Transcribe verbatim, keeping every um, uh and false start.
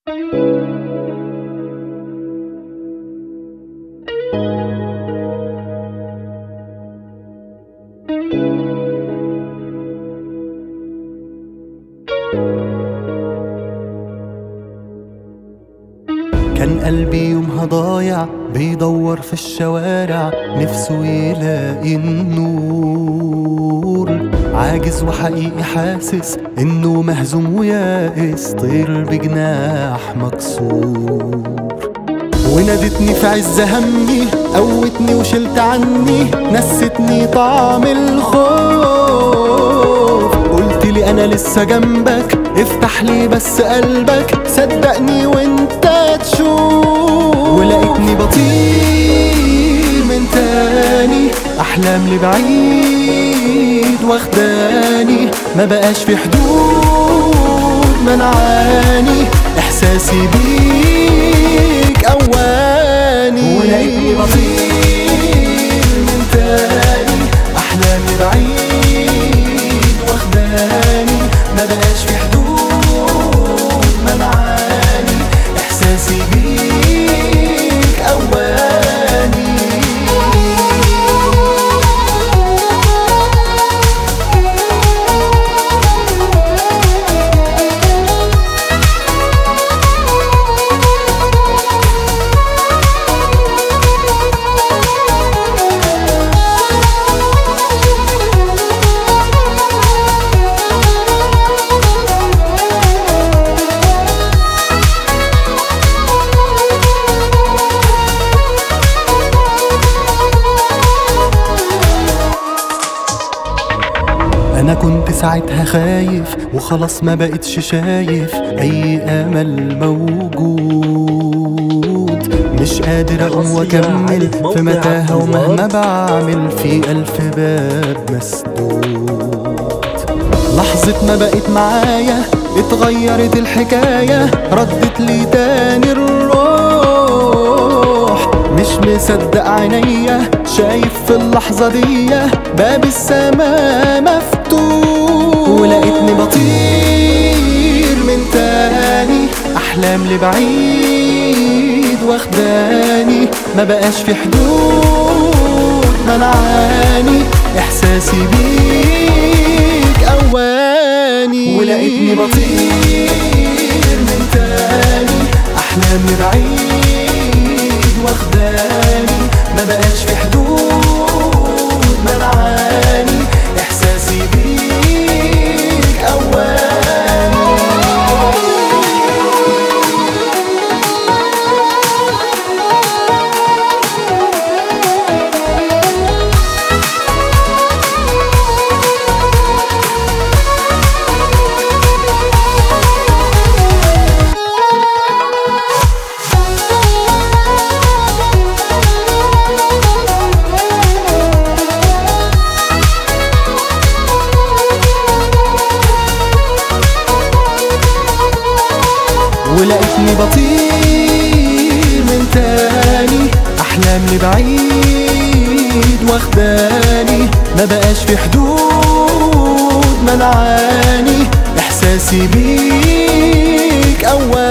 كان قلبي يومها ضايع بيدور في الشوارع نفسه يلاقي النور، عاجز وحقيقي حاسس انه مهزوم ويائس، طير بجناح مكسور. ونادتني في عز همي، قوتني وشلت عني، نستني طعم الخوف. قلت لي انا لسه جنبك، افتح لي بس قلبك، صدقني وانت تشوف. ولقيتني بطير من تاني، احلام لبعيد واخداني، ما بقاش في حدود منعاني، احساسي بيك اواني. ولقيتني بطير من تاني، احلام لبعيد واخداني، ما بقاش في حدود منعاني، احساسي بيك اواني. أنا كنت ساعتها خايف وخلاص ما بقتش شايف أي أمل موجود، مش قادر أقوم وأكمل في متاهة، ومهما بعمل في ألف باب مسدود. لحظة ما بقيت معايا اتغيرت الحكاية، ردت لي تاني الروح، مش مصدق عينيا شايف في اللحظة دي باب السما مفتوح. ولقيتني بطير من تاني، احلام لبعيد واخداني، ما بقاش في حدود منعاني، احساسي بيك اواني. ولقيتني بطير من تاني، احلام لبعيد واخداني، ما بقاش في حدود منعاني، احساسي بيك اواني. ولقيتني بطير من تاني، احلام لبعيد واخداني، ما بقاش في حدود منعاني، احساسي بيك اواني.